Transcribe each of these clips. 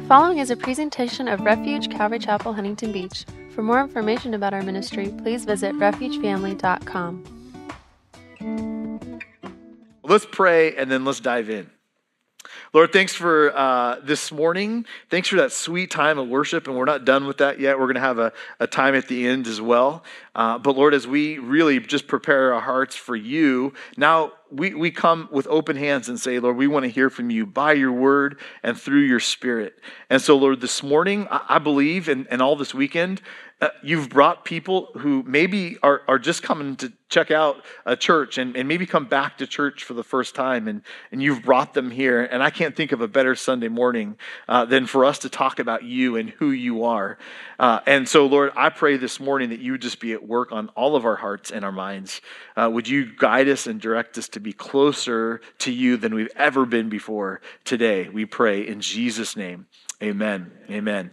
following is a presentation of Refuge Calvary Chapel, Huntington Beach. For more information about our ministry, please visit refugefamily.com. Let's pray and then let's dive in. Lord, thanks for this morning. Thanks for that sweet time of worship, and we're not done with that yet. We're going to have a time at the end as well. But Lord, as we really just prepare our hearts for you, now we come with open hands and say, Lord, we want to hear from you by your word and through your spirit. And so, Lord, this morning, I believe, and all this weekend, you've brought people who maybe are just coming to check out a church and maybe come back to church for the first time, and you've brought them here. And I can't think of a better Sunday morning than for us to talk about you and who you are. And so, Lord, I pray this morning that you would just be at work on all of our hearts and our minds. Would you guide us and direct us to be closer to you than we've ever been before today? We pray in Jesus' name. Amen. Amen.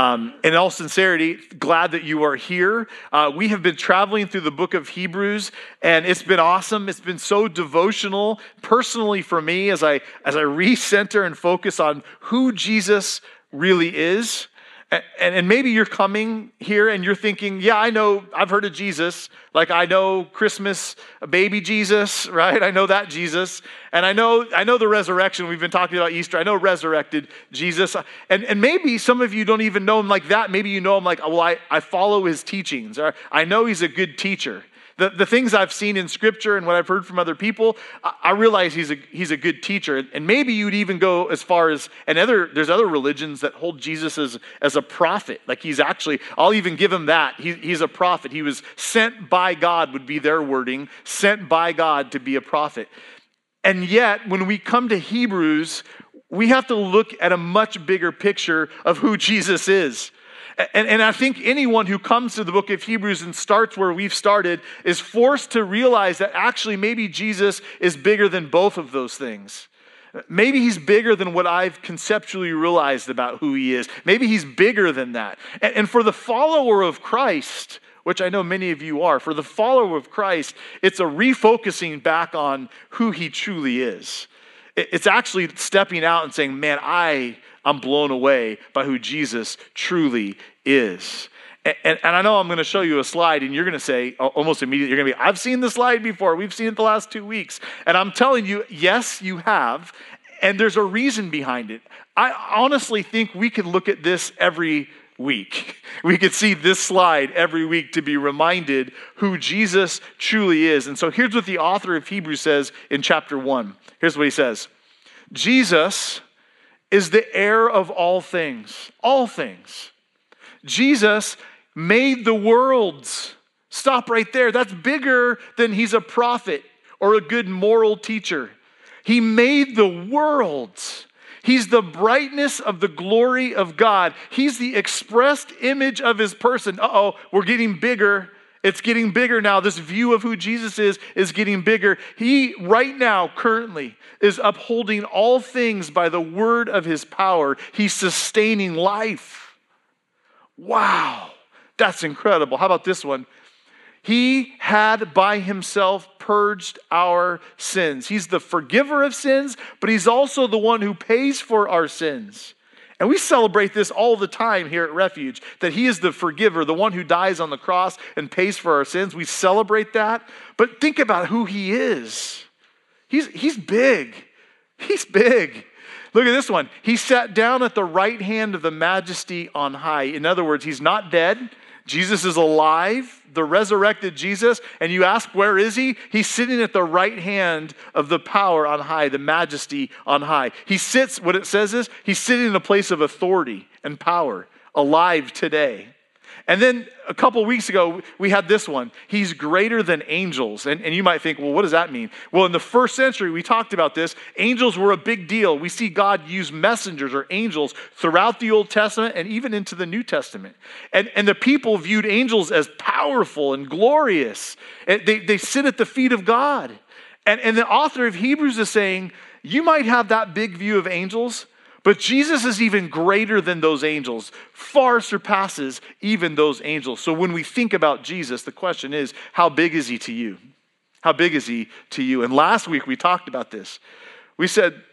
In all sincerity, glad that you are here. We have been traveling through the book of Hebrews, and it's been awesome. It's been so devotional, personally for me, as I recenter and focus on who Jesus really is. And maybe you're coming here and you're thinking, yeah, I know, I've heard of Jesus. Like I know Christmas, baby Jesus, right? I know that Jesus. And I know the resurrection. We've been talking about Easter. I know resurrected Jesus. And maybe some of you don't even know him like that. Maybe you know him like, well, I follow his teachings. Or I know he's a good teacher. The things I've seen in Scripture and what I've heard from other people, I realize he's a good teacher. And maybe you'd even go as far as, there's other religions that hold Jesus as a prophet. Like he's actually, I'll even give him that. He's a prophet. He was sent by God, would be their wording, sent by God to be a prophet. And yet, when we come to Hebrews, we have to look at a much bigger picture of who Jesus is. And I think anyone who comes to the book of Hebrews and starts where we've started is forced to realize that actually maybe Jesus is bigger than both of those things. Maybe he's bigger than what I've conceptually realized about who he is. Maybe he's bigger than that. And for the follower of Christ, which I know many of you are, for the follower of Christ, it's a refocusing back on who he truly is. It's actually stepping out and saying, man, I'm blown away by who Jesus truly is. And I know I'm going to show you a slide and you're going to say almost immediately, you're going to be, I've seen the slide before. We've seen it the last 2 weeks. And I'm telling you, yes, you have. And there's a reason behind it. I honestly think we could look at this every week. We could see this slide every week to be reminded who Jesus truly is. And so here's what the author of Hebrews says in chapter 1. Here's what he says. Jesus is the heir of all things. All things. Jesus made the worlds. Stop right there. That's bigger than he's a prophet or a good moral teacher. He made the worlds. He's the brightness of the glory of God. He's the expressed image of his person. We're getting bigger. It's getting bigger now. This view of who Jesus is getting bigger. He, right now, currently, is upholding all things by the word of his power. He's sustaining life. Wow, that's incredible. How about this one? He had by himself purged our sins. He's the forgiver of sins, but he's also the one who pays for our sins. And we celebrate this all the time here at Refuge, that he is the forgiver, the one who dies on the cross and pays for our sins. We celebrate that. But think about who he is. He's big. He's big. Look at this one. He sat down at the right hand of the majesty on high. In other words, he's not dead. Jesus is alive, the resurrected Jesus. And you ask, where is he? He's sitting at the right hand of the power on high, the majesty on high. He sits, what it says is, he's sitting in a place of authority and power, alive today. And then a couple weeks ago, we had this one. He's greater than angels. And you might think, well, what does that mean? Well, in the first century, we talked about this. Angels were a big deal. We see God use messengers or angels throughout the Old Testament and even into the New Testament. And the people viewed angels as powerful and glorious. They sit at the feet of God. And the author of Hebrews is saying, you might have that big view of angels, but Jesus is even greater than those angels, far surpasses even those angels. So when we think about Jesus, the question is, how big is he to you? How big is he to you? And last week we talked about this. We said,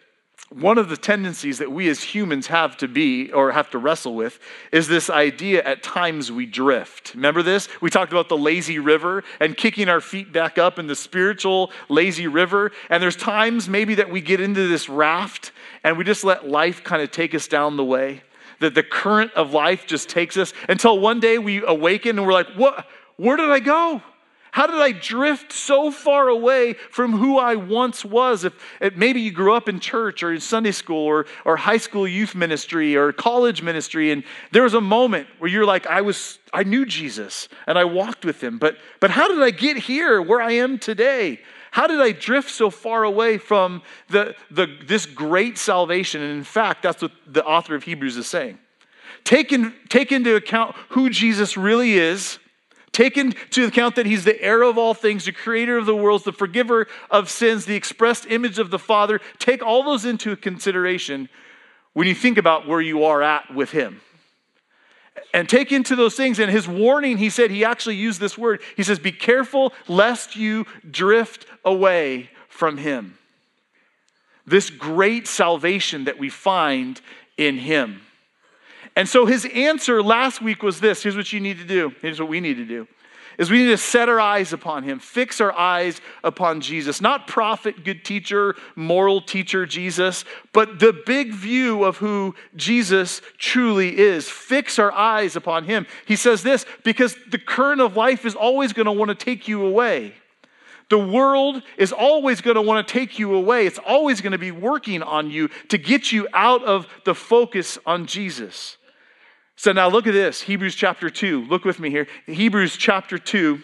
one of the tendencies that we as humans have to be or have to wrestle with is this idea at times we drift. Remember this? We talked about the lazy river and kicking our feet back up in the spiritual lazy river. And there's times maybe that we get into this raft and we just let life kind of take us down the way. That the current of life just takes us until one day we awaken and we're like, what? Where did I go? How did I drift so far away from who I once was? If maybe you grew up in church or in Sunday school or high school youth ministry or college ministry, and there was a moment where you're like, I knew Jesus and I walked with him, but how did I get here where I am today? How did I drift so far away from this great salvation? And in fact, that's what the author of Hebrews is saying. Take into account who Jesus really is. Take into account that he's the heir of all things, the creator of the worlds, the forgiver of sins, the expressed image of the Father. Take all those into consideration when you think about where you are at with him. And take into those things. And his warning, he said, he actually used this word. He says, be careful lest you drift away from him. This great salvation that we find in him. And so his answer last week was this. Here's what you need to do. Here's what we need to do. Is we need to set our eyes upon him. Fix our eyes upon Jesus. Not prophet, good teacher, moral teacher Jesus, but the big view of who Jesus truly is. Fix our eyes upon him. He says this, because the current of life is always going to want to take you away. The world is always going to want to take you away. It's always going to be working on you to get you out of the focus on Jesus. So now look at this, Hebrews chapter 2. Look with me here. Hebrews chapter 2,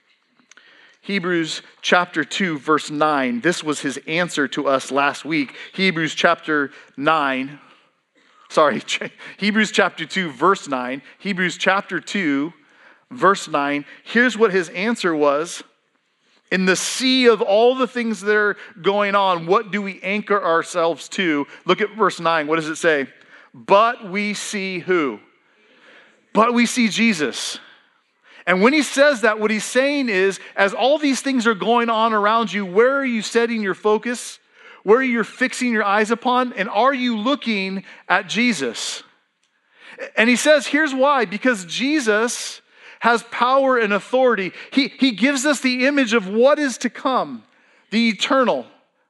verse 9. This was his answer to us last week. Hebrews chapter 2, verse 9. Hebrews chapter 2, verse 9. Here's what his answer was. In the sea of all the things that are going on, what do we anchor ourselves to? Look at verse 9. What does it say? But we see who? But we see Jesus. And when he says that, what he's saying is, as all these things are going on around you, where are you setting your focus? Where are you fixing your eyes upon? And are you looking at Jesus? And he says, here's why. Because Jesus has power and authority. He gives us the image of what is to come, the eternal.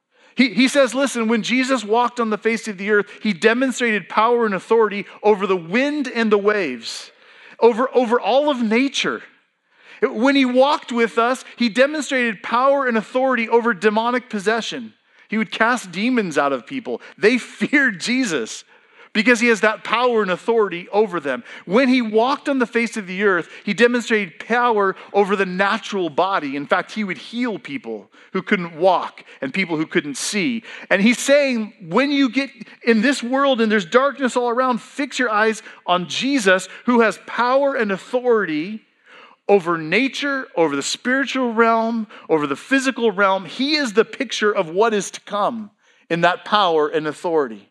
He says, listen, when Jesus walked on the face of the earth, he demonstrated power and authority over the wind and the waves, over all of nature. When he walked with us, he demonstrated power and authority over demonic possession. He would cast demons out of people. They feared Jesus because he has that power and authority over them. When he walked on the face of the earth, he demonstrated power over the natural body. In fact, he would heal people who couldn't walk and people who couldn't see. And he's saying, when you get in this world and there's darkness all around, fix your eyes on Jesus, who has power and authority over nature, over the spiritual realm, over the physical realm. He is the picture of what is to come in that power and authority.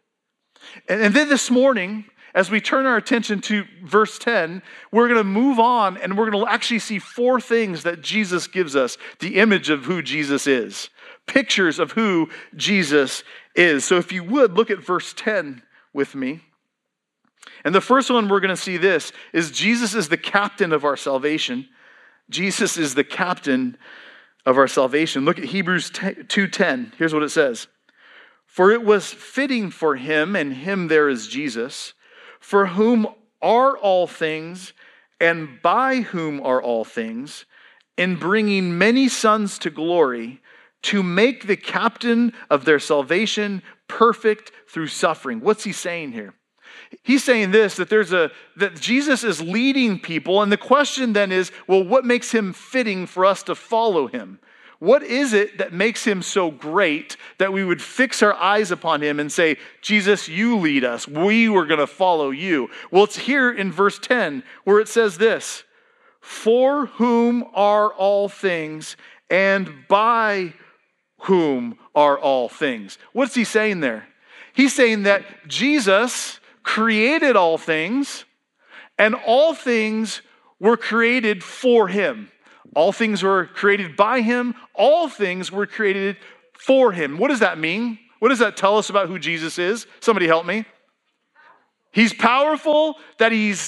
And then this morning, as we turn our attention to verse 10, we're going to move on and we're going to actually see 4 things that Jesus gives us, the image of who Jesus is, pictures of who Jesus is. So if you would, look at verse 10 with me. And the first one we're going to see this is Jesus is the captain of our salvation. Jesus is the captain of our salvation. Look at Hebrews 2:10. Here's what it says. For it was fitting for him, and him there is Jesus, for whom are all things, and by whom are all things, in bringing many sons to glory, to make the captain of their salvation perfect through suffering. What's he saying here? He's saying this, that Jesus is leading people, and the question then is, well, what makes him fitting for us to follow him? What is it that makes him so great that we would fix our eyes upon him and say, Jesus, you lead us. We were going to follow you. Well, it's here in verse 10 where it says this, for whom are all things and by whom are all things. What's he saying there? He's saying that Jesus created all things and all things were created for him. All things were created by him. All things were created for him. What does that mean? What does that tell us about who Jesus is? Somebody help me. He's powerful, that he's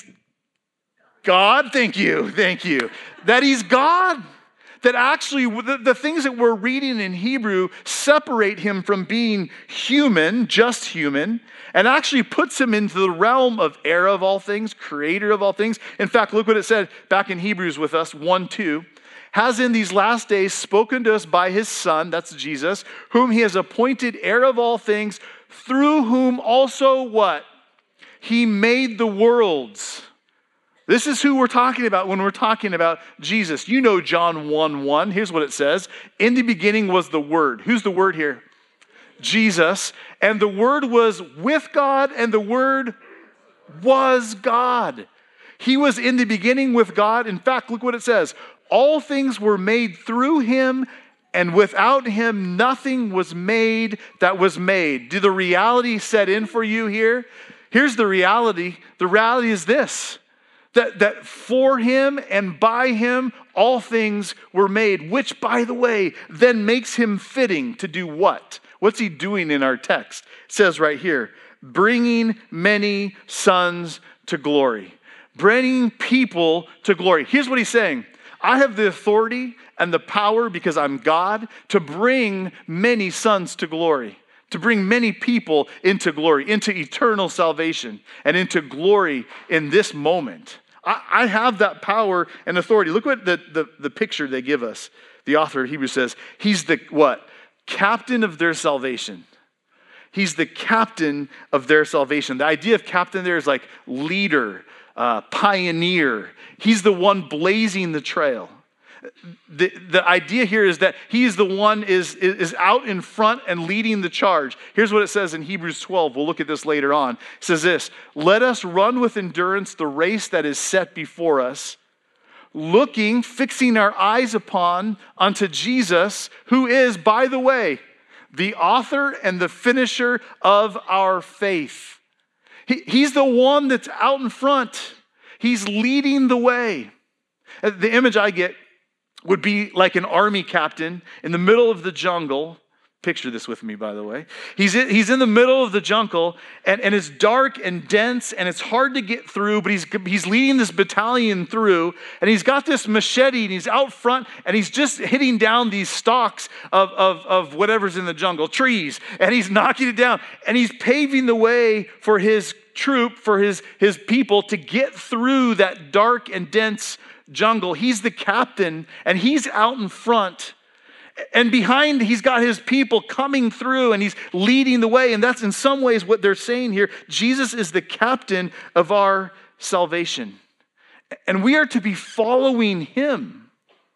God. Thank you. That he's God. That actually the things that we're reading in Hebrew separate him from being human, just human, and actually puts him into the realm of heir of all things, creator of all things. In fact, look what it said back in Hebrews with us, 1:2. Has in these last days spoken to us by his Son, that's Jesus, whom he has appointed heir of all things, through whom also what? He made the worlds. This is who we're talking about when we're talking about Jesus. You know John 1:1. Here's what it says. In the beginning was the Word. Who's the Word here? Jesus. And the Word was with God, and the Word was God. He was in the beginning with God. In fact, look what it says. All things were made through him, and without him nothing was made that was made. Did the reality set in for you here? Here's the reality. The reality is this. That for him and by him, all things were made, which, by the way, then makes him fitting to do what? What's he doing in our text? It says right here, bringing many sons to glory. Bringing people to glory. Here's what he's saying. I have the authority and the power, because I'm God, to bring many sons to glory. To bring many people into glory, into eternal salvation, and into glory in this moment. I have that power and authority. Look what the picture they give us. The author of Hebrews says, he's the what? Captain of their salvation. He's the captain of their salvation. The idea of captain there is like leader, pioneer. He's the one blazing the trail. The idea here is that he is the one is out in front and leading the charge. Here's what it says in Hebrews 12. We'll look at this later on. It says this, let us run with endurance the race that is set before us, fixing our eyes unto Jesus, who is, by the way, the author and the finisher of our faith. He's the one that's out in front. He's leading the way. The image I get would be like an army captain in the middle of the jungle. Picture this with me, by the way. He's in the middle of the jungle, and it's dark and dense, and it's hard to get through, but he's leading this battalion through, and he's got this machete, and he's out front, and he's just hitting down these stalks of whatever's in the jungle, trees, and he's knocking it down, and he's paving the way for his troop, for his people to get through that dark and dense jungle. He's the captain, and he's out in front, and behind he's got his people coming through, and he's leading the way. And that's in some ways what they're saying here. Jesus is the captain of our salvation, and we are to be following him.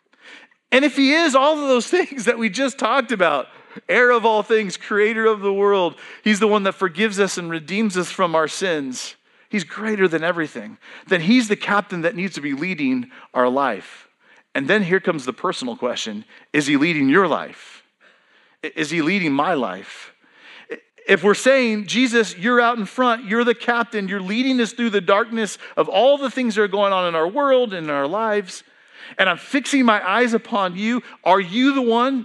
And if he is all of those things that we just talked about, heir of all things, creator of the world, he's the one that forgives us and redeems us from our sins. He's greater than everything. Then he's the captain that needs to be leading our life. And then here comes the personal question. Is he leading your life? Is he leading my life? If we're saying, Jesus, you're out in front, you're the captain, you're leading us through the darkness of all the things that are going on in our world and in our lives, and I'm fixing my eyes upon you, are you the one?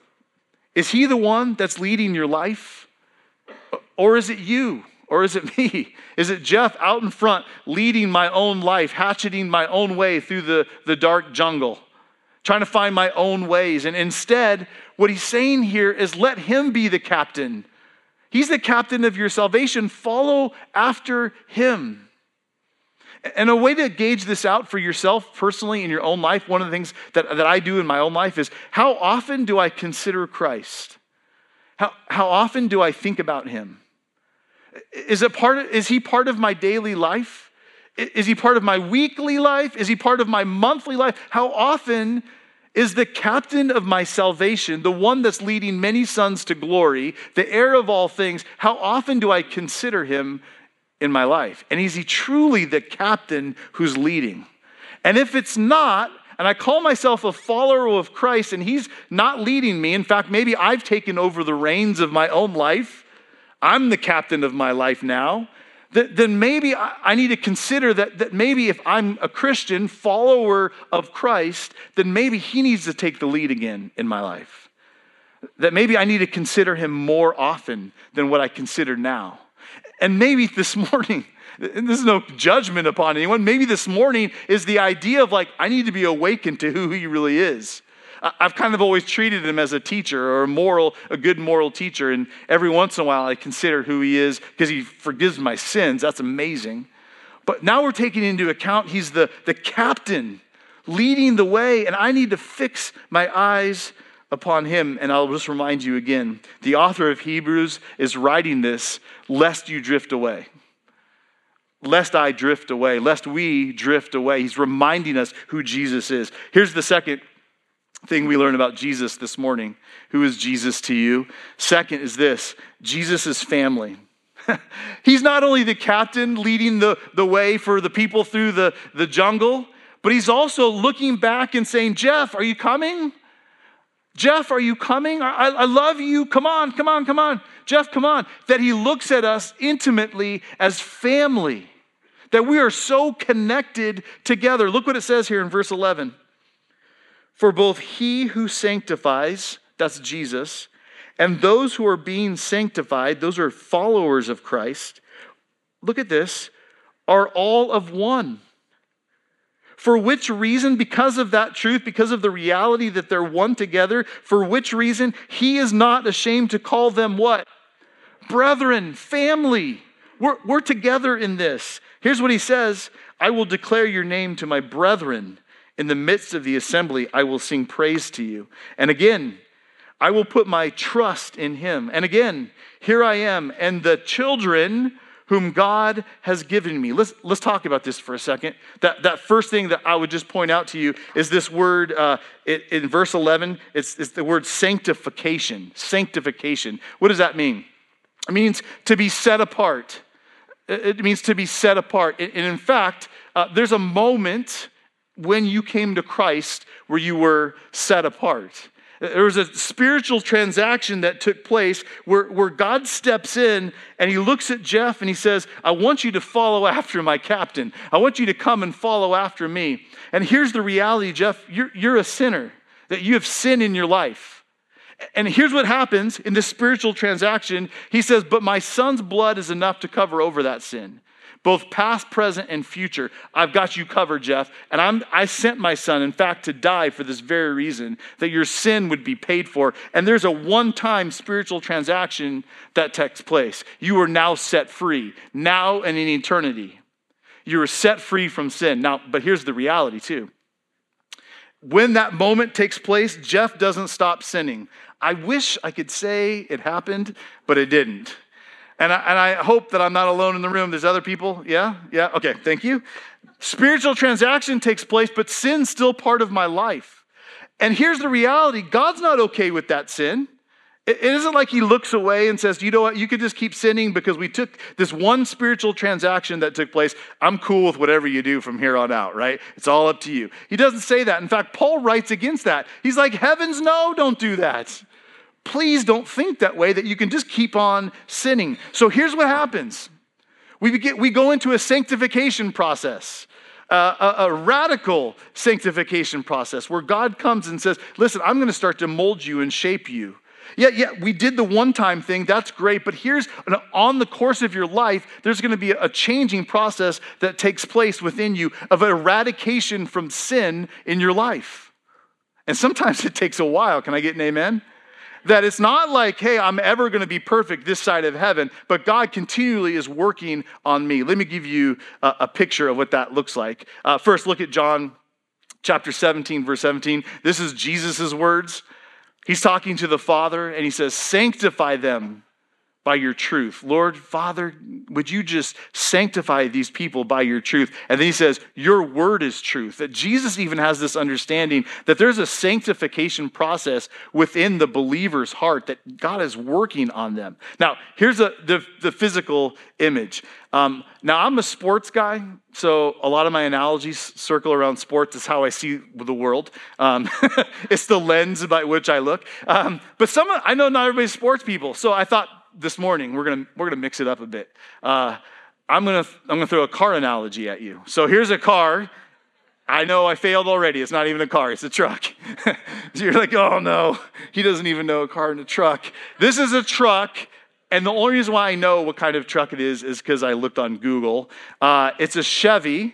Is he the one that's leading your life? Or is it you? Or is it me? Is it Jeff out in front leading my own life, hatcheting my own way through the dark jungle, trying to find my own ways? And instead, what he's saying here is let him be the captain. He's the captain of your salvation. Follow after him. And a way to gauge this out for yourself personally in your own life, one of the things that I do in my own life is, how often do I consider Christ? How often do I think about him? Is he part of my daily life? Is he part of my weekly life? Is he part of my monthly life? How often is the captain of my salvation, the one that's leading many sons to glory, the heir of all things, how often do I consider him in my life? And is he truly the captain who's leading? And if it's not, and I call myself a follower of Christ and he's not leading me, in fact, maybe I've taken over the reins of my own life, I'm the captain of my life now, then maybe I need to consider that maybe if I'm a Christian follower of Christ, then maybe he needs to take the lead again in my life. that maybe I need to consider him more often than what I consider now. And maybe this morning, and this is no judgment upon anyone, maybe this morning is the idea of like, I need to be awakened to who he really is. I've kind of always treated him as a teacher or a good moral teacher. And every once in a while I consider who he is because he forgives my sins. That's amazing. But now we're taking into account he's the captain leading the way, and I need to fix my eyes upon him. And I'll just remind you again, the author of Hebrews is writing this lest you drift away. Lest I drift away, lest we drift away. He's reminding us who Jesus is. Here's the second thing we learn about Jesus this morning. Who is Jesus to you? Second is this: Jesus is family. He's not only the captain leading the way for the people through the jungle, but he's also looking back and saying, Jeff, are you coming? Jeff, are you coming? I love you. Come on, come on, come on. Jeff, come on. That he looks at us intimately as family, that we are so connected together. Look what it says here in verse 11. For both he who sanctifies, that's Jesus, and those who are being sanctified, those are followers of Christ, look at this, are all of one. For which reason, because of that truth, because of the reality that they're one together, for which reason he is not ashamed to call them what? Brethren, family. We're together in this. Here's what he says: I will declare your name to my brethren. In the midst of the assembly, I will sing praise to you. And again, I will put my trust in him. And again, here I am, and the children whom God has given me. Let's talk about this for a second. That first thing that I would just point out to you is this word in verse 11. It's the word sanctification. Sanctification. What does that mean? It means to be set apart. It means to be set apart. And in fact, there's a moment when you came to Christ where you were set apart. There was a spiritual transaction that took place where God steps in and he looks at Jeff and he says, I want you to follow after my captain. I want you to come and follow after me. And here's the reality, Jeff, you're a sinner, that you have sin in your life. And here's what happens in this spiritual transaction. He says, but my son's blood is enough to cover over that sin. Both past, present, and future. I've got you covered, Jeff. And I sent my son, in fact, to die for this very reason, that your sin would be paid for. And there's a one-time spiritual transaction that takes place. You are now set free, now and in eternity. You are set free from sin. Now, but here's the reality too. When that moment takes place, Jeff doesn't stop sinning. I wish I could say it happened, but it didn't. And I hope that I'm not alone in the room. There's other people. Yeah? Okay, thank you. Spiritual transaction takes place, but sin's still part of my life. And here's the reality. God's not okay with that sin. It isn't like he looks away and says, you know what, you could just keep sinning because we took this one spiritual transaction that took place. I'm cool with whatever you do from here on out, right? It's all up to you. He doesn't say that. In fact, Paul writes against that. He's like, heavens no, don't do that. Please don't think that way, that you can just keep on sinning. So here's what happens. We go into a sanctification process, a radical sanctification process where God comes and says, listen, I'm going to start to mold you and shape you. Yeah, we did the one-time thing. That's great. But here's, on the course of your life, there's going to be a changing process that takes place within you of eradication from sin in your life. And sometimes it takes a while. Can I get an amen? That it's not like, hey, I'm ever going to be perfect this side of heaven, but God continually is working on me. Let me give you a picture of what that looks like. First, look at John chapter 17, verse 17. This is Jesus' words. He's talking to the Father, and he says, sanctify them by your truth. Lord, Father, would you just sanctify these people by your truth? And then he says, your word is truth. That Jesus even has this understanding that there's a sanctification process within the believer's heart, that God is working on them. Now, here's the physical image. Now, I'm a sports guy, so a lot of my analogies circle around sports. It's how I see the world. It's the lens by which I look. But I know not everybody's sports people, so I thought, this morning, we're gonna mix it up a bit. I'm gonna throw a car analogy at you. So here's a car. I know I failed already. It's not even a car, it's a truck. So you're like, oh no, he doesn't even know a car and a truck. This is a truck, and the only reason why I know what kind of truck it is because I looked on Google. It's a Chevy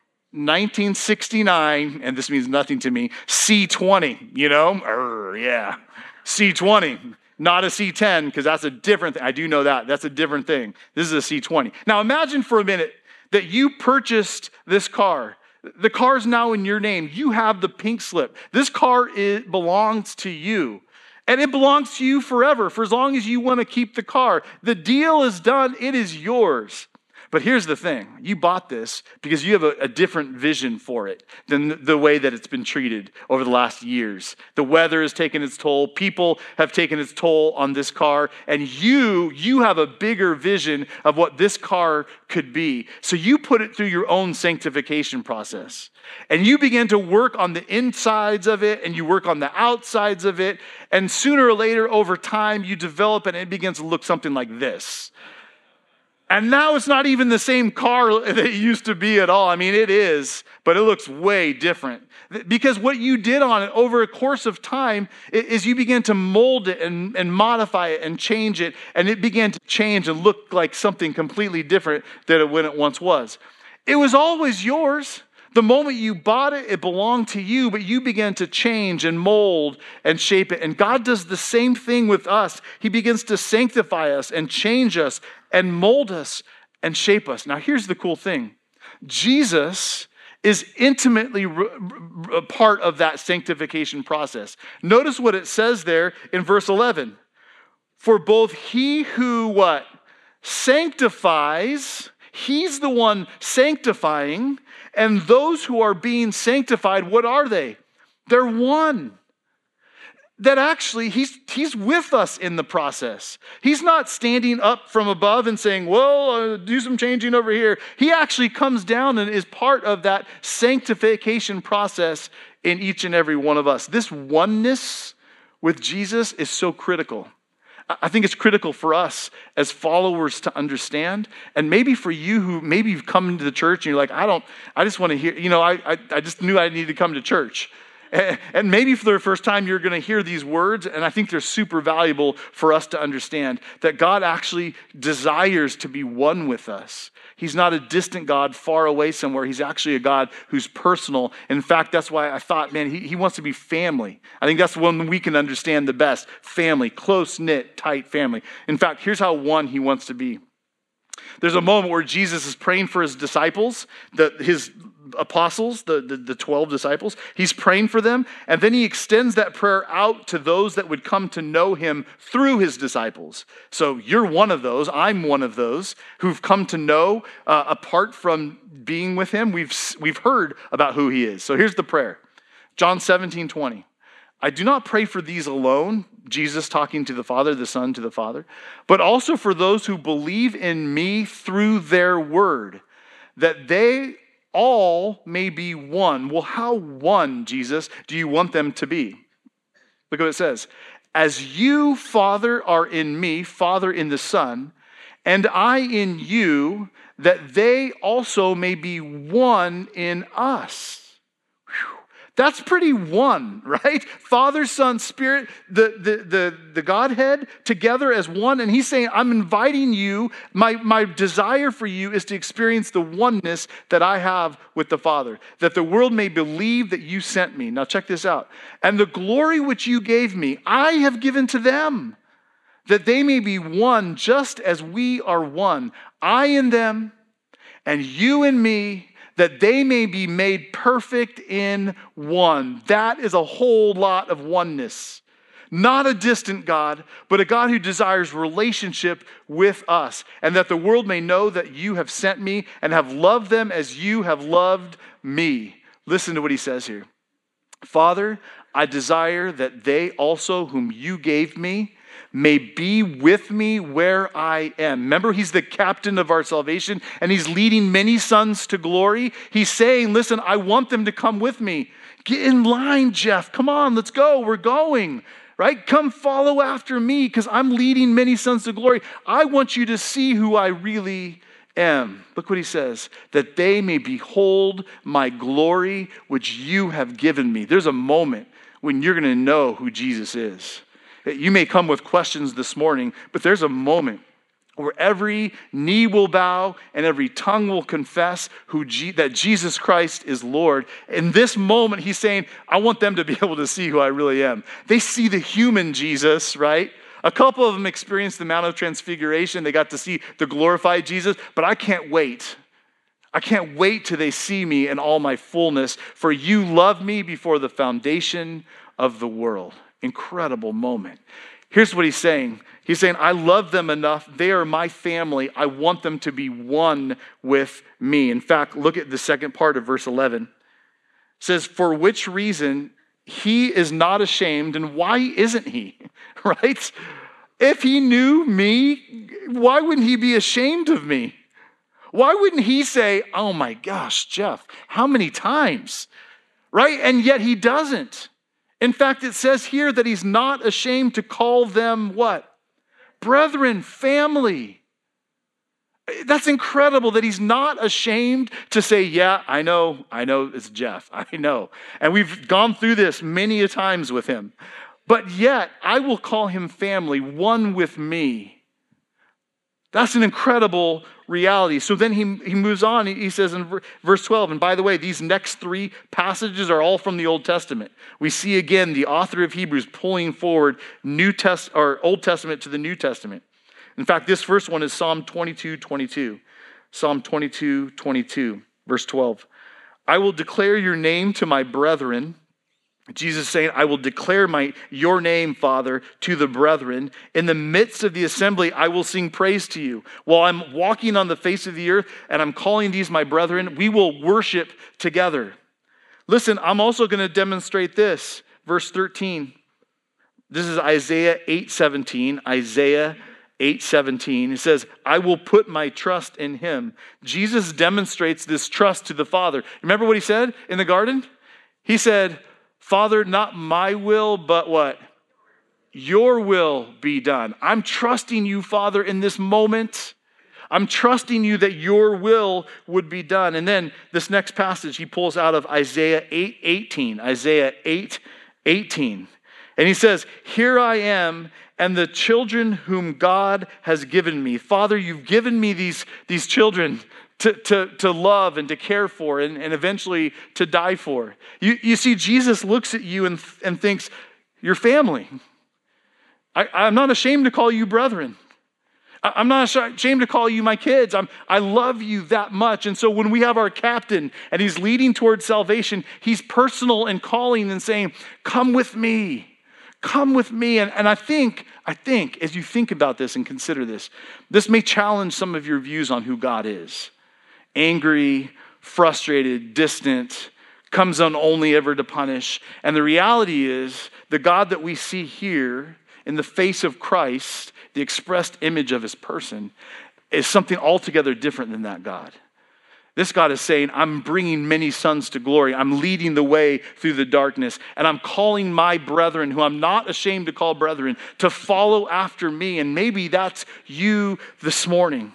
1969, and this means nothing to me, C20, yeah, C20. Not a C10, because that's a different thing. I do know that. That's a different thing. This is a C20. Now imagine for a minute that you purchased this car. The car's now in your name. You have the pink slip. This car belongs to you. And it belongs to you forever, for as long as you want to keep the car. The deal is done. It is yours. But here's the thing. You bought this because you have a different vision for it than the way that it's been treated over the last years. The weather has taken its toll. People have taken its toll on this car. And you have a bigger vision of what this car could be. So you put it through your own sanctification process. And you begin to work on the insides of it, and you work on the outsides of it. And sooner or later, over time, you develop it, and it begins to look something like this. And now it's not even the same car that it used to be at all. I mean, it is, but it looks way different. Because what you did on it over a course of time is you began to mold it and modify it and change it. And it began to change and look like something completely different than when it once was. It was always yours. The moment you bought it, it belonged to you, but you began to change and mold and shape it. And God does the same thing with us. He begins to sanctify us and change us and mold us and shape us. Now, here's the cool thing. Jesus is intimately a part of that sanctification process. Notice what it says there in verse 11. For both he who what? Sanctifies, he's the one sanctifying, and those who are being sanctified, what are they? They're one. That actually, he's with us in the process. He's not standing up from above and saying, well, do some changing over here. He actually comes down and is part of that sanctification process in each and every one of us. This oneness with Jesus is so critical. I think it's critical for us as followers to understand. And maybe for you who maybe you've come into the church and you're like, I just want to hear, I just knew I needed to come to church. And maybe for the first time, you're going to hear these words, and I think they're super valuable for us to understand that God actually desires to be one with us. He's not a distant God far away somewhere. He's actually a God who's personal. In fact, that's why I thought, man, he wants to be family. I think that's the one we can understand the best. Family, close-knit, tight family. In fact, here's how one he wants to be. There's a moment where Jesus is praying for his disciples, his apostles, the 12 disciples. He's praying for them, and then he extends that prayer out to those that would come to know him through his disciples. So you're one of those. I'm one of those who've come to know apart from being with him. We've heard about who he is. So here's the prayer. John 17:20. I do not pray for these alone, Jesus talking to the Father, the Son to the Father, but also for those who believe in me through their word, that they all may be one. Well, how one, Jesus, do you want them to be? Look what it says. As you, Father, are in me, Father in the Son, and I in you, that they also may be one in us. Whew. That's pretty one, right? Father, Son, Spirit, the Godhead together as one. And he's saying, I'm inviting you. My desire for you is to experience the oneness that I have with the Father, that the world may believe that you sent me. Now check this out. And the glory which you gave me, I have given to them, that they may be one just as we are one. I in them and you in me, that they may be made perfect in one. That is a whole lot of oneness. Not a distant God, but a God who desires relationship with us, and that the world may know that you have sent me and have loved them as you have loved me. Listen to what he says here. Father, I desire that they also whom you gave me may be with me where I am. Remember, he's the captain of our salvation, and he's leading many sons to glory. He's saying, listen, I want them to come with me. Get in line, Jeff. Come on, let's go. We're going, right? Come follow after me because I'm leading many sons to glory. I want you to see who I really Look what he says, that they may behold my glory, which you have given me. There's a moment when you're going to know who Jesus is. You may come with questions this morning, but there's a moment where every knee will bow and every tongue will confess that Jesus Christ is Lord. In this moment, he's saying, I want them to be able to see who I really am. They see the human Jesus, right? A couple of them experienced the Mount of Transfiguration. They got to see the glorified Jesus, but I can't wait. I can't wait till they see me in all my fullness, for you loved me before the foundation of the world. Incredible moment. Here's what he's saying. He's saying, I love them enough. They are my family. I want them to be one with me. In fact, look at the second part of verse 11. It says, for which reason he is not ashamed. And why isn't he? Right? If he knew me, why wouldn't he be ashamed of me? Why wouldn't he say, oh my gosh, Jeff, how many times? Right? And yet he doesn't. In fact, it says here that he's not ashamed to call them what? Brethren, family. That's incredible that he's not ashamed to say, yeah, I know it's Jeff. I know. And we've gone through this many a times with him. But yet, I will call him family, one with me. That's an incredible reality. So then he moves on. He says in verse 12, and by the way, these next three passages are all from the Old Testament. We see again the author of Hebrews pulling forward Old Testament to the New Testament. In fact, this first one is Psalm 22:22. Psalm 22:22, verse 12. I will declare your name to my brethren. Jesus saying, I will declare your name, Father, to the brethren. In the midst of the assembly, I will sing praise to you. While I'm walking on the face of the earth and I'm calling these my brethren, we will worship together. Listen, I'm also going to demonstrate this. Verse 13. This is Isaiah 8:17. Isaiah 8:17. It says, I will put my trust in him. Jesus demonstrates this trust to the Father. Remember what he said in the garden? He said, Father, not my will, but what? Your will be done. I'm trusting you, Father, in this moment. I'm trusting you that your will would be done. And then this next passage he pulls out of Isaiah 8:18. Isaiah 8:18. And he says, here I am and the children whom God has given me. Father, you've given me these children to love and to care for and eventually to die for. You see, Jesus looks at you and thinks, you're family. I'm not ashamed to call you brethren. I'm not ashamed to call you my kids. I love you that much. And so when we have our captain and he's leading towards salvation, he's personal and calling and saying, come with me. Come with me. And I think as you think about this and consider this may challenge some of your views on who God is. Angry, frustrated, distant, comes on only ever to punish. And the reality is, the God that we see here in the face of Christ, the expressed image of his person, is something altogether different than that God. This God is saying, I'm bringing many sons to glory. I'm leading the way through the darkness. And I'm calling my brethren, who I'm not ashamed to call brethren, to follow after me. And maybe that's you this morning.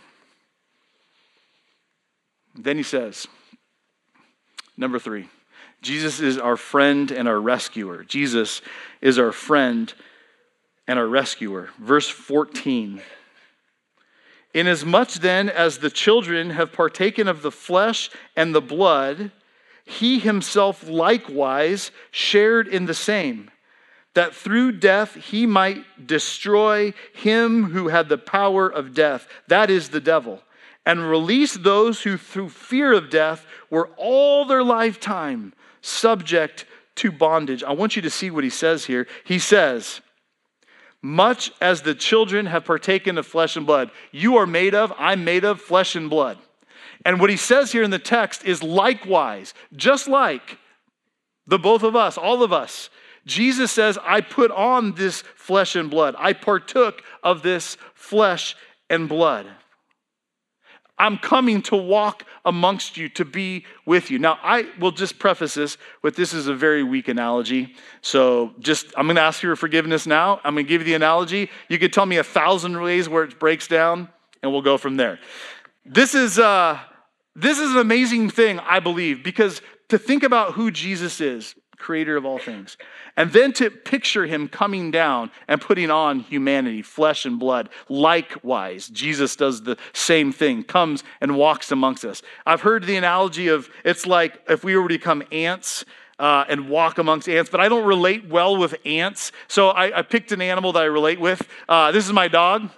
Then he says, number 3, Jesus is our friend and our rescuer. Jesus is our friend and our rescuer. Verse 14. Inasmuch then as the children have partaken of the flesh and the blood, he himself likewise shared in the same, that through death he might destroy him who had the power of death, that is the devil, and release those who through fear of death were all their lifetime subject to bondage. I want you to see what he says here. He says, much as the children have partaken of flesh and blood, I'm made of flesh and blood. And what he says here in the text is likewise, just like the both of us, all of us, Jesus says, I put on this flesh and blood. I partook of this flesh and blood. I'm coming to walk amongst you, to be with you. Now, I will just preface this is a very weak analogy. So I'm going to ask for your forgiveness now. I'm going to give you the analogy. You could tell me 1,000 ways where it breaks down, and we'll go from there. This is an amazing thing, I believe, because to think about who Jesus is, creator of all things, and then to picture him coming down and putting on humanity, flesh and blood. Likewise, Jesus does the same thing, comes and walks amongst us. I've heard the analogy of it's like if we were to become ants and walk amongst ants, but I don't relate well with ants. So I picked an animal that I relate with. This is my dog.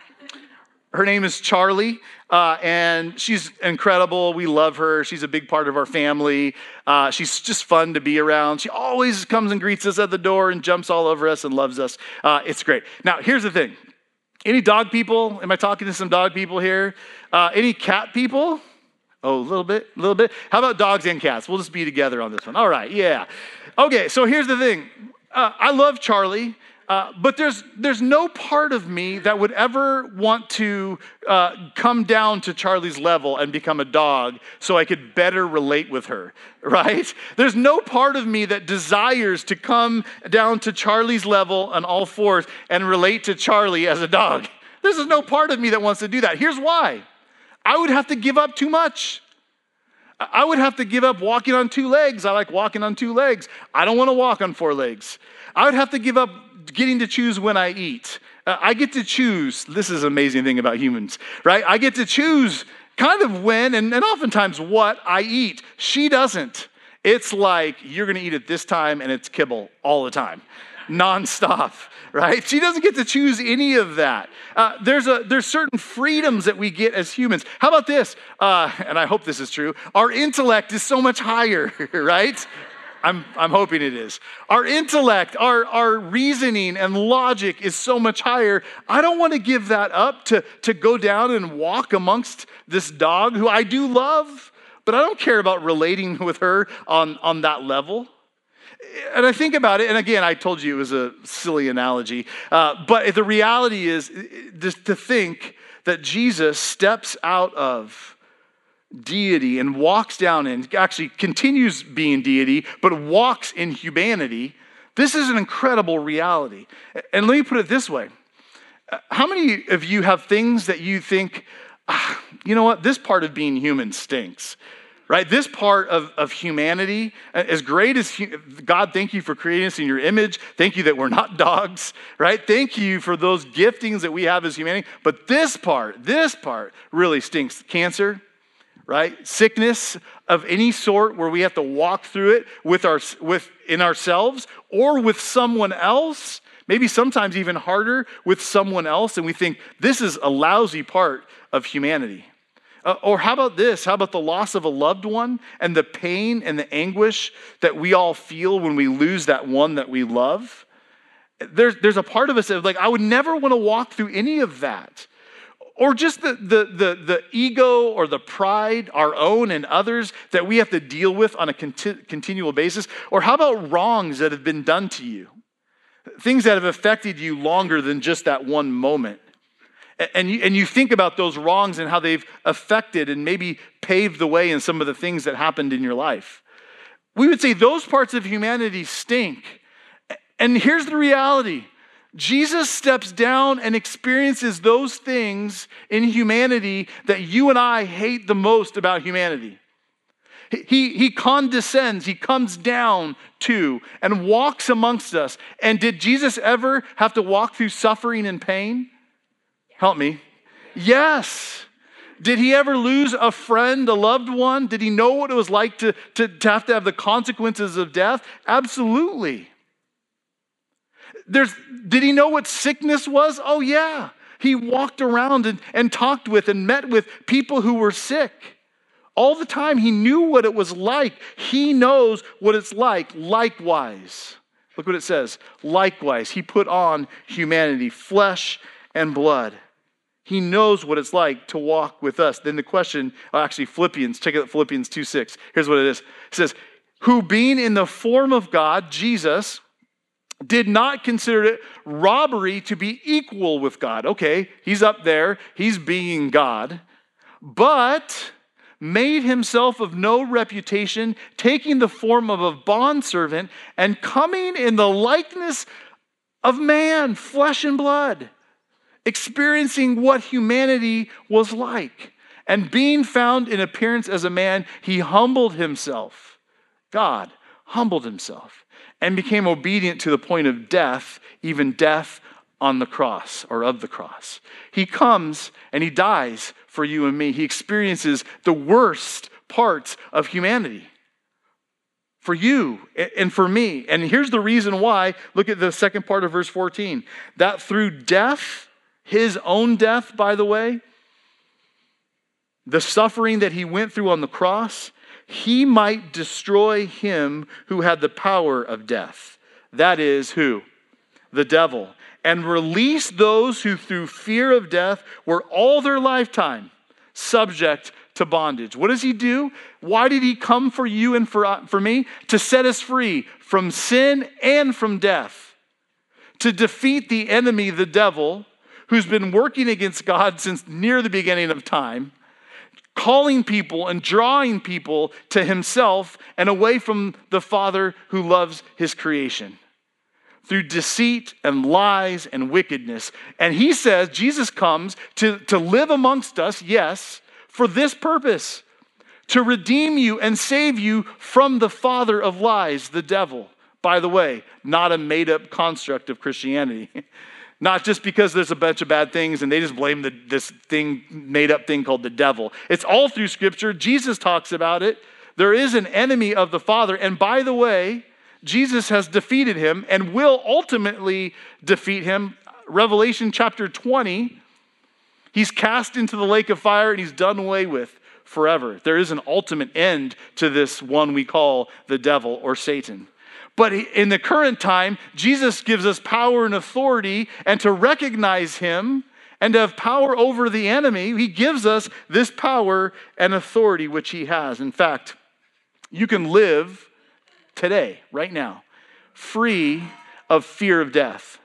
Her name is Charlie, and she's incredible. We love her. She's a big part of our family. She's just fun to be around. She always comes and greets us at the door and jumps all over us and loves us. It's great. Now, here's the thing. Any dog people? Am I talking to some dog people here? Any cat people? Oh, a little bit. How about dogs and cats? We'll just be together on this one. All right, yeah. Okay, so here's the thing. I love Charlie. But there's no part of me that would ever want to come down to Charlie's level and become a dog so I could better relate with her, right? There's no part of me that desires to come down to Charlie's level on all fours and relate to Charlie as a dog. There's no part of me that wants to do that. Here's why. I would have to give up too much. I would have to give up walking on two legs. I like walking on two legs. I don't want to walk on four legs. I would have to give up getting to choose when I eat. I get to choose. This is an amazing thing about humans, right? I get to choose kind of when and oftentimes what I eat. She doesn't. It's like, you're going to eat at this time and it's kibble all the time, nonstop, right? She doesn't get to choose any of that. There's certain freedoms that we get as humans. How about this? And I hope this is true. Our intellect is so much higher, right? I'm hoping it is. Our intellect, our reasoning and logic is so much higher. I don't want to give that up to go down and walk amongst this dog who I do love, but I don't care about relating with her on that level. And I think about it, and again, I told you it was a silly analogy, but the reality is just to think that Jesus steps out of deity and walks down and actually continues being deity, but walks in humanity. This is an incredible reality. And let me put it this way. How many of you have things that you think, you know what, this part of being human stinks, right? This part of humanity, as great as God, thank you for creating us in your image. Thank you that we're not dogs, right? Thank you for those giftings that we have as humanity. But this part really stinks. Cancer, right? Sickness of any sort where we have to walk through it in ourselves or with someone else, maybe sometimes even harder with someone else, and we think this is a lousy part of humanity. Or how about this? How about the loss of a loved one and the pain and the anguish that we all feel when we lose that one that we love? There's a part of us that like, I would never want to walk through any of that. Or just the ego or the pride, our own and others, that we have to deal with on a continual basis. Or how about wrongs that have been done to you? Things that have affected you longer than just that one moment. And you think about those wrongs and how they've affected and maybe paved the way in some of the things that happened in your life. We would say those parts of humanity stink. And here's the reality. Jesus steps down and experiences those things in humanity that you and I hate the most about humanity. He condescends, he comes down to and walks amongst us. And did Jesus ever have to walk through suffering and pain? Help me. Yes. Did he ever lose a friend, a loved one? Did he know what it was like to have the consequences of death? Absolutely. Did he know what sickness was? Oh yeah. He walked around and talked with and met with people who were sick. All the time he knew what it was like. He knows what it's like. Likewise. Look what it says. Likewise, he put on humanity, flesh and blood. He knows what it's like to walk with us. Then the question, Philippians, check out Philippians 2:6. Here's what it is. It says, who being in the form of God, Jesus, did not consider it robbery to be equal with God. Okay, he's up there. He's being God. But made himself of no reputation, taking the form of a bondservant and coming in the likeness of man, flesh and blood, experiencing what humanity was like. And being found in appearance as a man, he humbled himself. God humbled himself and became obedient to the point of death, even death on the cross or of the cross. He comes and he dies for you and me. He experiences the worst parts of humanity for you and for me. And here's the reason why. Look at the second part of verse 14. That through death, his own death, by the way, the suffering that he went through on the cross, he might destroy him who had the power of death. That is who? The devil. And release those who through fear of death were all their lifetime subject to bondage. What does he do? Why did he come for you and for me? To set us free from sin and from death. To defeat the enemy, the devil, who's been working against God since near the beginning of time, calling people and drawing people to himself and away from the Father who loves his creation through deceit and lies and wickedness. And he says, Jesus comes to live amongst us, yes, for this purpose, to redeem you and save you from the father of lies, the devil. By the way, not a made-up construct of Christianity. Not just because there's a bunch of bad things and they just blame this thing, made-up thing called the devil. It's all through Scripture. Jesus talks about it. There is an enemy of the Father. And by the way, Jesus has defeated him and will ultimately defeat him. Revelation chapter 20, he's cast into the lake of fire and he's done away with forever. There is an ultimate end to this one we call the devil or Satan. But in the current time, Jesus gives us power and authority, and to recognize him and to have power over the enemy, he gives us this power and authority which he has. In fact, you can live today, right now, free of fear of death.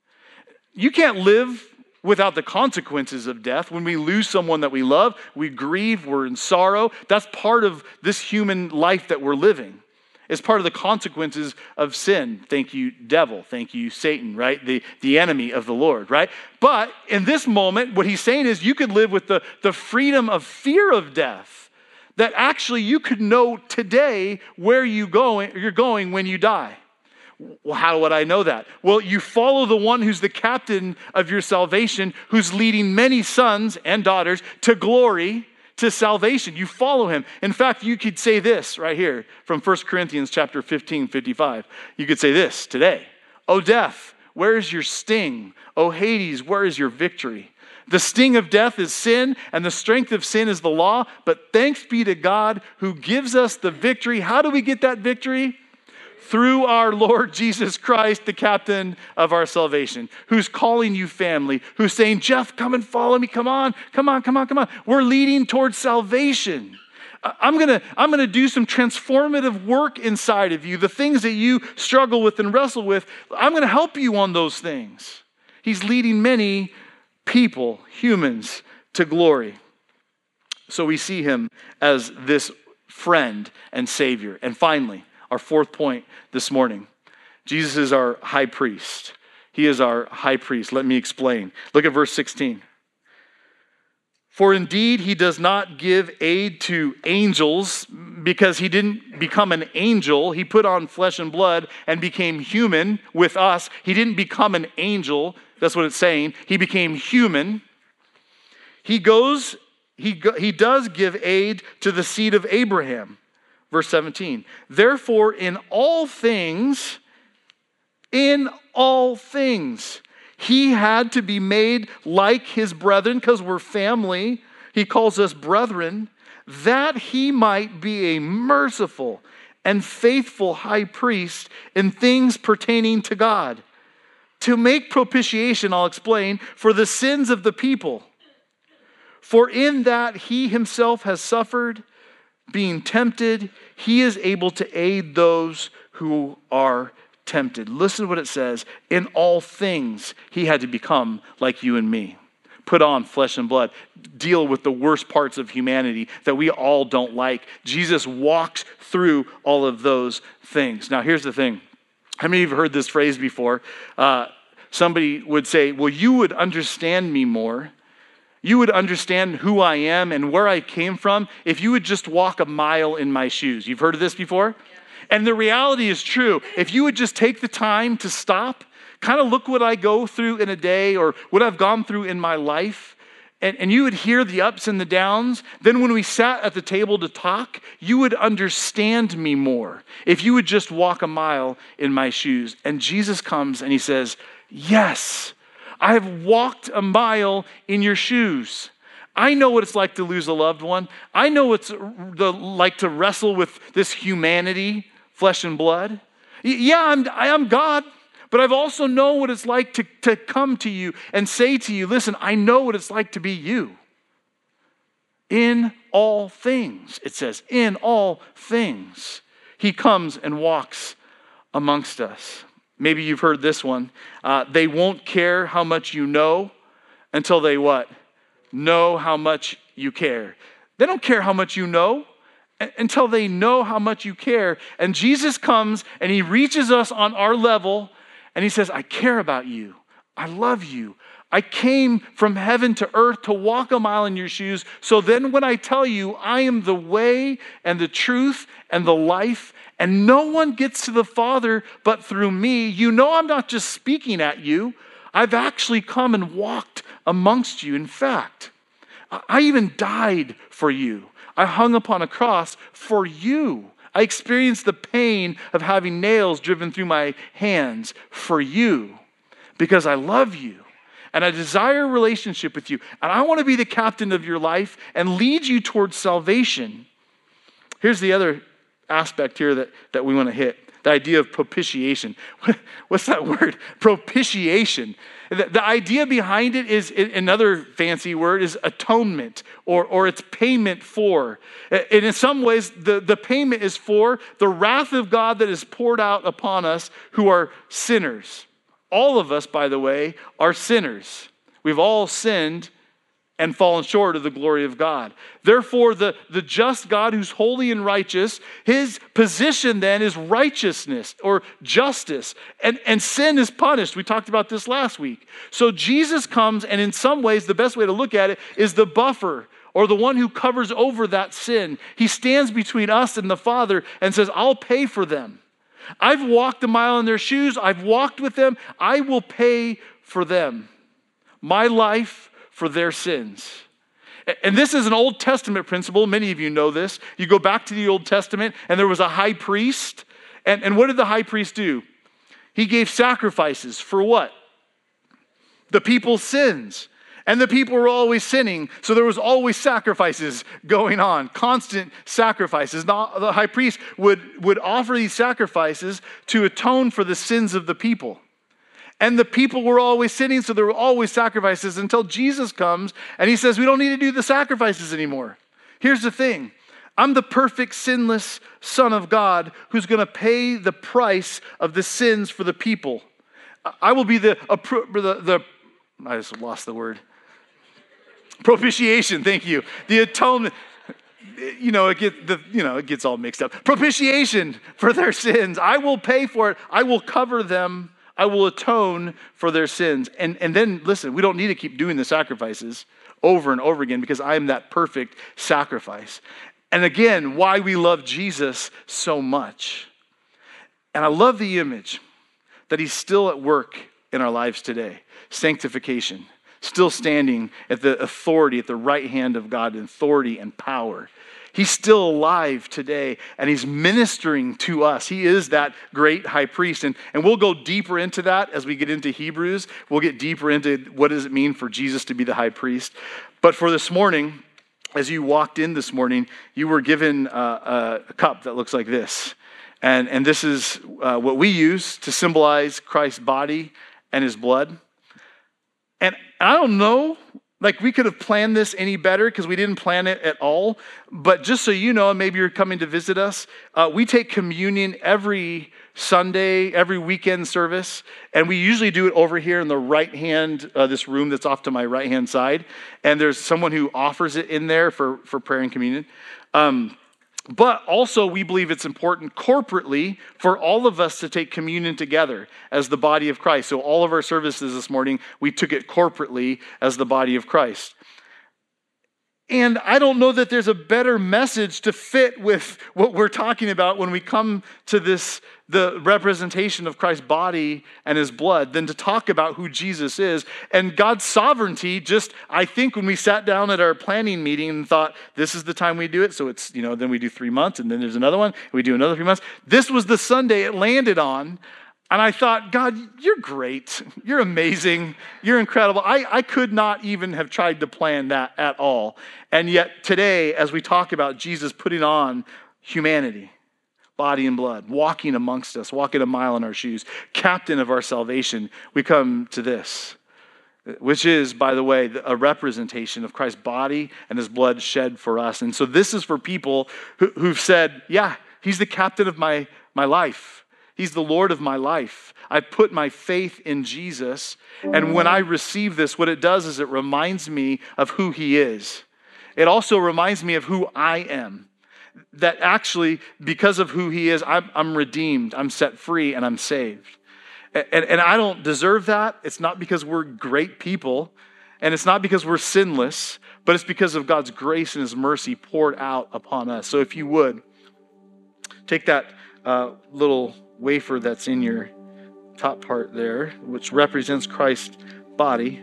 You can't live without the consequences of death. When we lose someone that we love, we grieve, we're in sorrow. That's part of this human life that we're living. It's part of the consequences of sin. Thank you, devil. Thank you, Satan, right? The enemy of the Lord, right? But in this moment, what he's saying is you could live with the freedom of fear of death. That actually you could know today where you're going when you die. Well, how would I know that? Well, you follow the one who's the captain of your salvation, who's leading many sons and daughters to glory, to salvation. You follow him. In fact, you could say this right here from 1 Corinthians chapter 15, 55. You could say this today. O death, where is your sting? O Hades, where is your victory? The sting of death is sin, and the strength of sin is the law. But thanks be to God who gives us the victory. How do we get that victory? Through our Lord Jesus Christ, the captain of our salvation, who's calling you family, who's saying, Jeff, come and follow me. Come on. We're leading towards salvation. I'm gonna do some transformative work inside of you. The things that you struggle with and wrestle with, I'm gonna help you on those things. He's leading many people, humans, to glory. So we see him as this friend and savior. And finally, our fourth point this morning. Jesus is our high priest. He is our high priest. Let me explain. Look at verse 16. For indeed, he does not give aid to angels because he didn't become an angel. He put on flesh and blood and became human with us. He didn't become an angel. That's what it's saying. He became human. He does give aid to the seed of Abraham. Verse 17, therefore in all things, he had to be made like his brethren, because we're family. He calls us brethren, that he might be a merciful and faithful high priest in things pertaining to God, to make propitiation, I'll explain, for the sins of the people. For in that he himself has suffered, being tempted, he is able to aid those who are tempted. Listen to what it says. In all things, he had to become like you and me. Put on flesh and blood. Deal with the worst parts of humanity that we all don't like. Jesus walks through all of those things. Now, here's the thing. How many of you have heard this phrase before? Somebody would say, well, you would understand me more. You would understand who I am and where I came from if you would just walk a mile in my shoes. You've heard of this before? Yeah. And the reality is true. If you would just take the time to stop, kind of look what I go through in a day or what I've gone through in my life, and you would hear the ups and the downs, then when we sat at the table to talk, you would understand me more if you would just walk a mile in my shoes. And Jesus comes and he says, yes, I have walked a mile in your shoes. I know what it's like to lose a loved one. I know what it's like to wrestle with this humanity, flesh and blood. Yeah, I am God. But I've also known what it's like to come to you and say to you, listen, I know what it's like to be you. In all things, it says, in all things, he comes and walks amongst us. Maybe you've heard this one. They won't care how much you know until they what? Know how much you care. They don't care how much you know until they know how much you care. And Jesus comes and he reaches us on our level and he says, I care about you. I love you. I came from heaven to earth to walk a mile in your shoes. So then when I tell you I am the way and the truth and the life, and no one gets to the Father but through me, you know I'm not just speaking at you. I've actually come and walked amongst you. In fact, I even died for you. I hung upon a cross for you. I experienced the pain of having nails driven through my hands for you because I love you and I desire a relationship with you. And I want to be the captain of your life and lead you towards salvation. Here's the other aspect here that we want to hit. The idea of propitiation. What's that word? Propitiation. The idea behind it is, another fancy word, is atonement or it's payment for. And in some ways, the payment is for the wrath of God that is poured out upon us who are sinners. All of us, by the way, are sinners. We've all sinned and fallen short of the glory of God. Therefore, the just God who's holy and righteous, his position then is righteousness or justice. And sin is punished. We talked about this last week. So Jesus comes, and in some ways, the best way to look at it is the buffer or the one who covers over that sin. He stands between us and the Father and says, I'll pay for them. I've walked a mile in their shoes. I've walked with them. I will pay for them. My life for their sins. And this is an Old Testament principle. Many of you know this. You go back to the Old Testament and there was a high priest. And what did the high priest do? He gave sacrifices for what? The people's sins. And the people were always sinning, so there was always sacrifices going on, constant sacrifices. Now, the high priest would offer these sacrifices to atone for the sins of the people. And the people were always sinning, so there were always sacrifices until Jesus comes and he says, we don't need to do the sacrifices anymore. Here's the thing. I'm the perfect, sinless Son of God who's going to pay the price of the sins for the people. I will be I just lost the word. Propitiation, thank you. The atonement. It gets all mixed up. Propitiation for their sins. I will pay for it. I will cover them. I will atone for their sins. And then, listen, we don't need to keep doing the sacrifices over and over again because I am that perfect sacrifice. And again, why we love Jesus so much. And I love the image that he's still at work in our lives today. Sanctification. Still standing at the authority, at the right hand of God in authority and power. He's still alive today, and he's ministering to us. He is that great high priest, and we'll go deeper into that as we get into Hebrews. We'll get deeper into what does it mean for Jesus to be the high priest. But for this morning, as you walked in this morning, you were given a cup that looks like this. And this is what we use to symbolize Christ's body and his blood. And I don't know, like we could have planned this any better because we didn't plan it at all. But just so you know, maybe you're coming to visit us, we take communion every Sunday, every weekend service. And we usually do it over here in the right hand, this room that's off to my right hand side. And there's someone who offers it in there for prayer and communion. But also we believe it's important corporately for all of us to take communion together as the body of Christ. So all of our services this morning, we took it corporately as the body of Christ. And I don't know that there's a better message to fit with what we're talking about when we come to this, the representation of Christ's body and his blood, than to talk about who Jesus is. And God's sovereignty, just, I think when we sat down at our planning meeting and thought, this is the time we do it, so it's, then we do 3 months, and then there's another one, and we do another 3 months. This was the Sunday it landed on. And I thought, God, you're great. You're amazing. You're incredible. I could not even have tried to plan that at all. And yet today, as we talk about Jesus putting on humanity, body and blood, walking amongst us, walking a mile in our shoes, captain of our salvation, we come to this, which is, by the way, a representation of Christ's body and his blood shed for us. And so this is for people who've said, yeah, he's the captain of my life. He's the Lord of my life. I put my faith in Jesus. And when I receive this, what it does is it reminds me of who he is. It also reminds me of who I am. That actually, because of who he is, I'm redeemed, I'm set free, and I'm saved. And I don't deserve that. It's not because we're great people, and it's not because we're sinless, but it's because of God's grace and his mercy poured out upon us. So if you would, take that little wafer that's in your top part there, which represents Christ's body.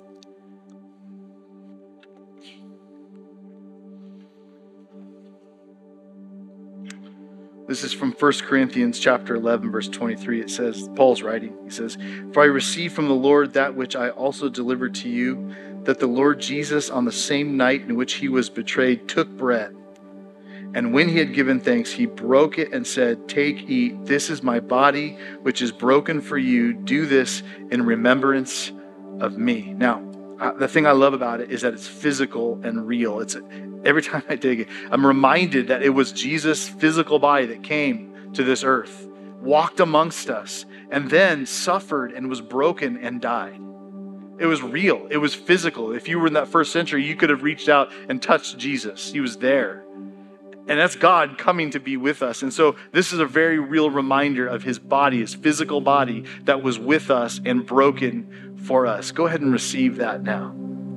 This is from 1 Corinthians chapter 11, verse 23. It says, Paul's writing, he says, "For I received from the Lord that which I also delivered to you, that the Lord Jesus, on the same night in which he was betrayed, took bread. And when he had given thanks, he broke it and said, 'Take, eat, this is my body, which is broken for you. Do this in remembrance of me.'" Now, the thing I love about it is that it's physical and real. Every time I take it, I'm reminded that it was Jesus' physical body that came to this earth, walked amongst us, and then suffered and was broken and died. It was real. It was physical. If you were in that first century, you could have reached out and touched Jesus. He was there. And that's God coming to be with us. And so this is a very real reminder of his body, his physical body that was with us and broken for us. Go ahead and receive that now.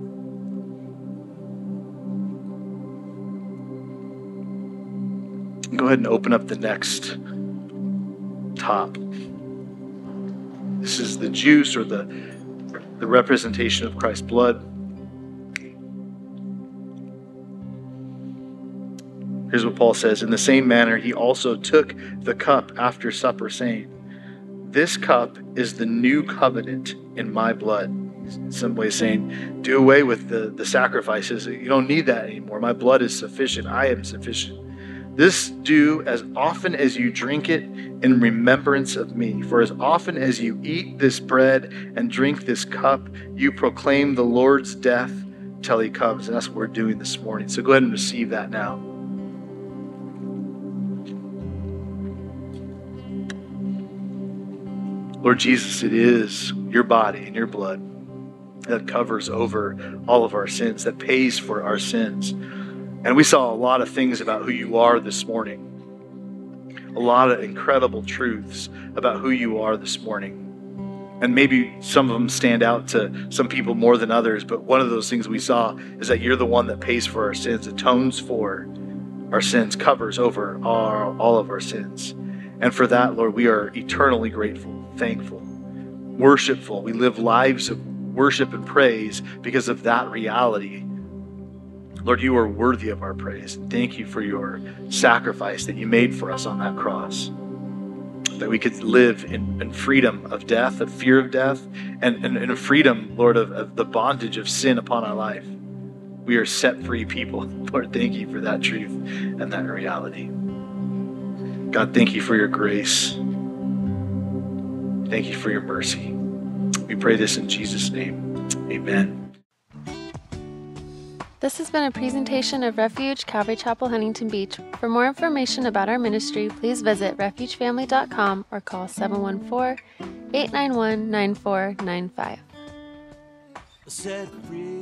Go ahead and open up the next top. This is the juice, or the representation of Christ's blood. Here's what Paul says. "In the same manner, he also took the cup after supper, saying, 'This cup is the new covenant in my blood.'" In some way saying, do away with the sacrifices. You don't need that anymore. My blood is sufficient. I am sufficient. "This do as often as you drink it in remembrance of me. For as often as you eat this bread and drink this cup, you proclaim the Lord's death till he comes." And that's what we're doing this morning. So go ahead and receive that now. Lord Jesus, it is your body and your blood that covers over all of our sins, that pays for our sins. And we saw a lot of things about who you are this morning. A lot of incredible truths about who you are this morning. And maybe some of them stand out to some people more than others, but one of those things we saw is that you're the one that pays for our sins, atones for our sins, covers over all of our sins. And for that, Lord, we are eternally grateful, thankful, worshipful. We live lives of worship and praise because of that reality. Lord, you are worthy of our praise. And thank you for your sacrifice that you made for us on that cross, that we could live in freedom of death, of fear of death, and in freedom, Lord, of the bondage of sin upon our life. We are set free people. Lord, thank you for that truth and that reality. God, thank you for your grace. Thank you for your mercy. We pray this in Jesus' name. Amen. This has been a presentation of Refuge Calvary Chapel, Huntington Beach. For more information about our ministry, please visit refugefamily.com or call 714-891-9495. Set free.